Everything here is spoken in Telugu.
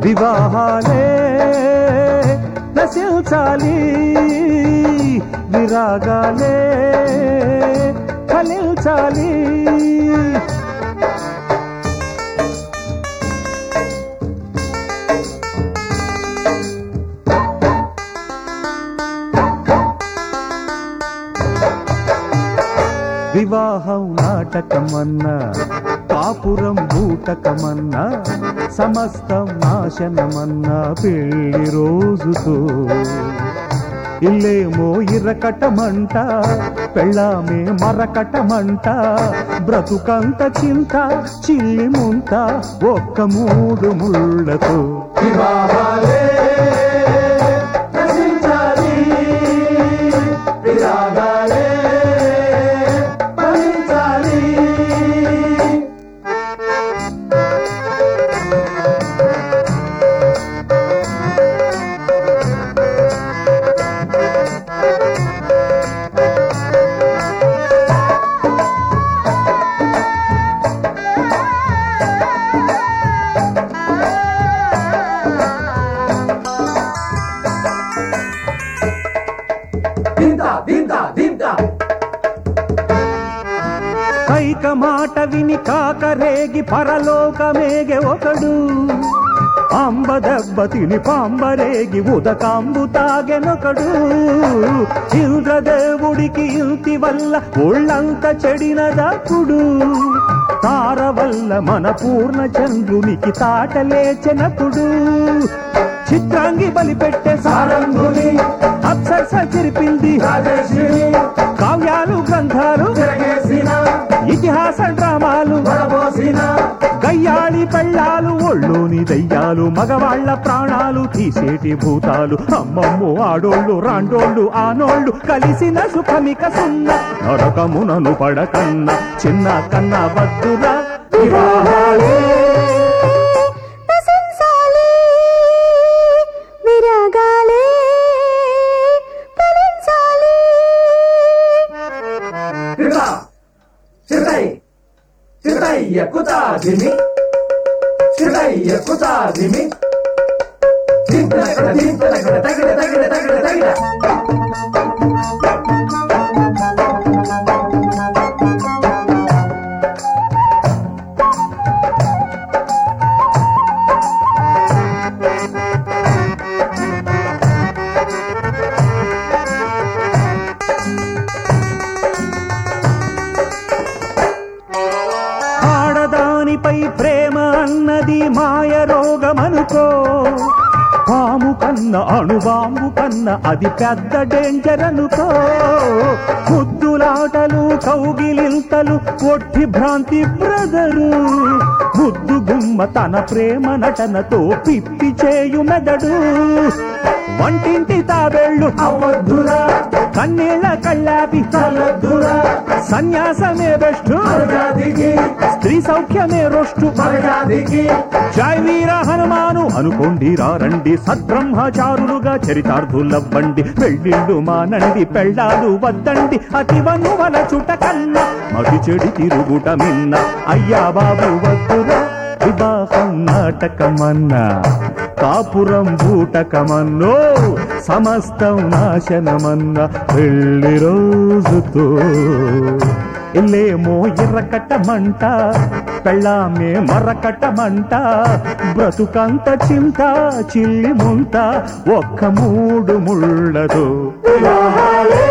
వివాహాలే నశించాలి, విరాగాలే ఫలించాలి. వివాహం నాటకమన్నా, కాపురం బూటకమన్నా, సమస్తం నాశనమన్నా పెళ్లి రోజుతో. ఇల్లేమో ఇరకటమంట, పెళ్ళామే మరకటమంట, బ్రతుకంత చింత చిల్లి ముంత ఒక్క 3 ముళ్ళతో. వివాహాలే నశించాలి, విరాగాలే ఫలించాలి. కైక మాట విని కాకరేగి పరలోకమేగె ఒకడు, అంబ దెబ్బ తిని పాంబరేగి ఉదకాంబు తాగెనొకడు. ఇంద్రదేవుడికి ఇంటి వల్ల ఒళ్ళంత చెడినదప్పుడు, తార వల్ల మన పూర్ణ చంద్రునికి తాటలేచెనప్పుడు. చిత్రాంగి బలి పెట్టే సారంగుని అప్సరస చిరిపింది, కావ్యాలు గ్రంథాలు ఇతిహాస డ్రామాలు గయ్యాళి పెళ్ళాలు, ఒళ్ళోని దయ్యాలు, మగవాళ్ల ప్రాణాలు తీసేటి భూతాలు. అమ్మమ్మో ఆడోళ్ళు రాండోళ్ళు ఆనోళ్ళు కలిసిన సుఖమిక సున్న, నరకమునను పడకన్న చిన్న కన్న వద్దురా. వివాహాలే నశించాలి, విరాగాలే ఫలించాలి. ఎక్కుతాదిమి ఎక్కుతాదిమి ఆడదానిపై ప్రేమ అన్నది మాయ రోగమనుకో, పాము కన్న అణుబాంబు కన్న అది పెద్ద డేంజర్ అనుకో. ముద్దులాటలు కౌగిలింతలు ఒట్టి భ్రాంతి బ్రదరు, ముద్దు గుమ్మ తన ప్రేమ నటనతో పిప్పి చేయు మెదడు. వంటింటి తాబేళ్ళు అవద్దురా, కన్నీళ్ళ కళ్ళాపి తలద్దురా, సన్యాసమే బెస్ట్ స్త్రీ సౌఖ్యమే రొష్టు. జై వీర హనుమాను అనుకోండి రండి, సద్బ్రహ్మచారులుగా చరితార్థులవ్వండి. పెళ్ళిళ్ళు మానండి, పెళ్ళాలు వద్దండి, అతివను వల చుట కన్నా మతి చెడి తిరుగుట మిన్న. అయ్యా బాబు వద్దురా, వివాహం నాటకమన్నా, కాపురం బూటకమన్నో, సమస్తం నాశనమన్న పెళ్లి రోజుతో. ఇల్లేమో ఎర్రకట్టమంట, పెళ్ళామే మరకట్టమంట, బ్రతుకంత చింత చిల్లి ముంత ఒక్క 3 ముళ్ళతో.